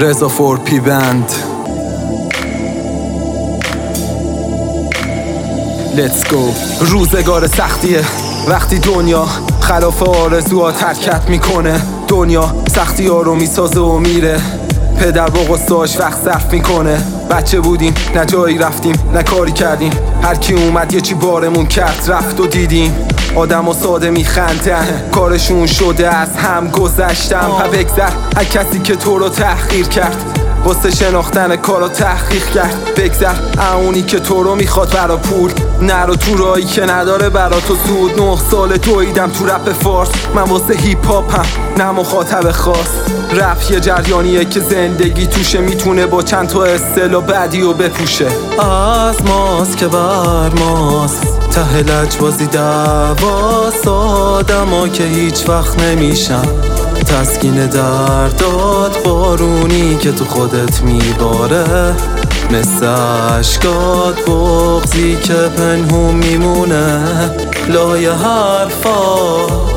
رضا فورپی بند. Let's go. روزگار سختیه وقتی دنیا خلاف آرزوات حرکت میکنه. دنیا سختی ها رو میسازه و میره. پدر با غصه‌اش وقت صرف میکنه. بچه بودیم نه جایی رفتیم نه کاری کردیم. هر کی اومد یه چی بارمون کرد رفت و دیدیم. آدم و ساده میخندن کارشون شده از هم گذشتم. بگذر هر کسی که تو رو تحقیر کرد واسه شناختن کارو تحقیق کرد. بگذر اونی که تو رو میخواد برا پول نرو تو رایی که نداره برا تو سود. 9 سال دویدم تو رپ فارس من واسه هیپ هاپم نه مخاطب خاص. رپ یه جریانیه که زندگی توشه میتونه با چند تا اصطلاح بعدی رو بپوشه. از ماست که بر ماست ته لجبازی دعواست. آدما که هیچ وقت نمیشن تسکین دردات. بارونی که تو خودت میباره مثل عشقات. بغضی که پنهون میمونه لای حرفات.